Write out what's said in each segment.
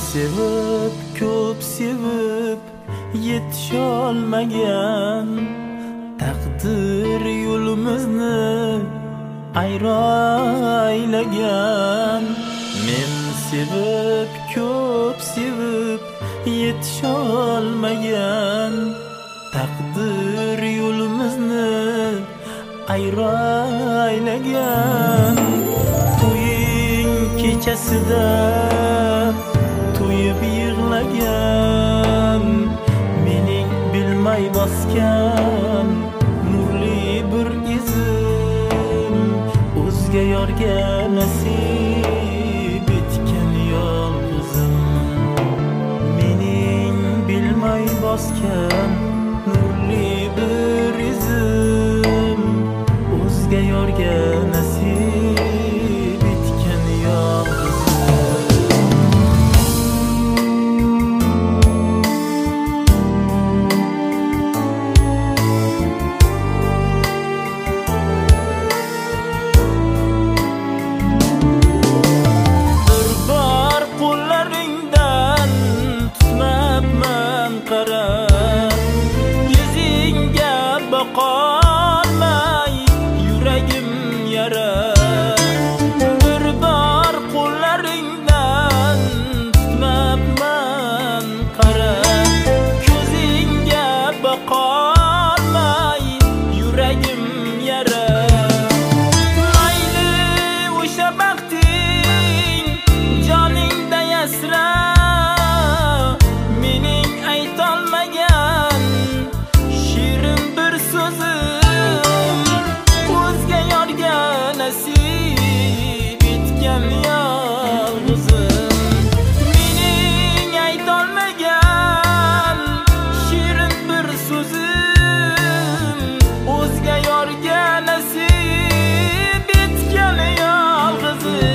sevib, ko'p sevib yetisholmagan, taqdir yo'limizni aylagan. Men sevib, ko'p sevib yetisholmagan, taqdir yo'limizni aylagan. To'ying kechasida to'yib yig'lagan, mening bilmay bosgan nurli bir izim, o'zga yorga nasib etgan yolg'izim. Mening bilmay bosgan nurli bir izim, o'zga yorga nasib etgan yolg'izim. Yuzingga boqolmay yuragim yara. Bir bor qo'llaringdan tutmabman qara. Ko'zingga boqolmay yuragim yara. Mayli o'sha baxting joningda yasra, mening aytolmagan shirin bir so'zim, o'zga yorga nasib etgan yolg'izim. Mening aytolmagan shirin bir so'zim, o'zga yorga nasib etgan yolg'izim.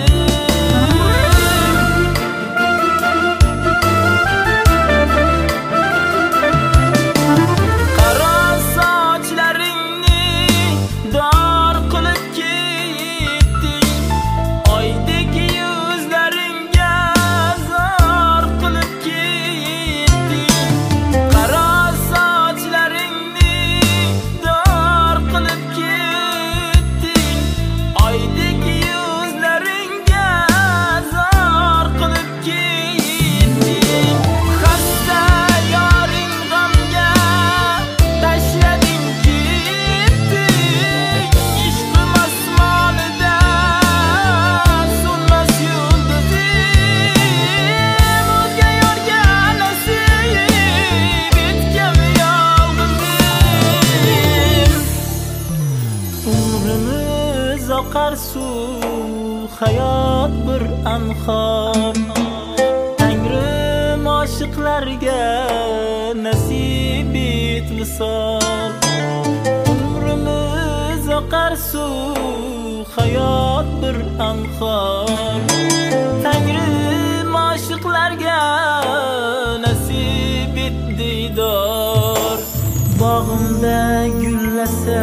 Oqar suv, hayot bir anhor. Tangrim oshiqlarga nasib et visol. Umrimiz oqar suv, hayot bir anhor. Tangrim oshiqlarga nasib et diydor. Bog'imda gullasa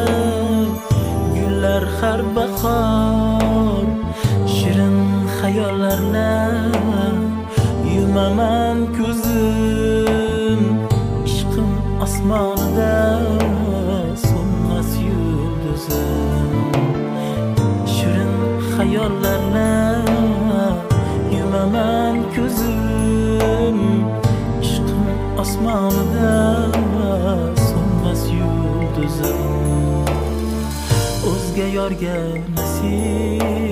gullar har bahor, shirin xayollarni yumaman ko'zim. Ishqim osmonida so'nmas yulduzim, shirin xayollarni yumaman ko'zim. Ishqim osmonida so'nmas yulduzim, o'zga yorga nasib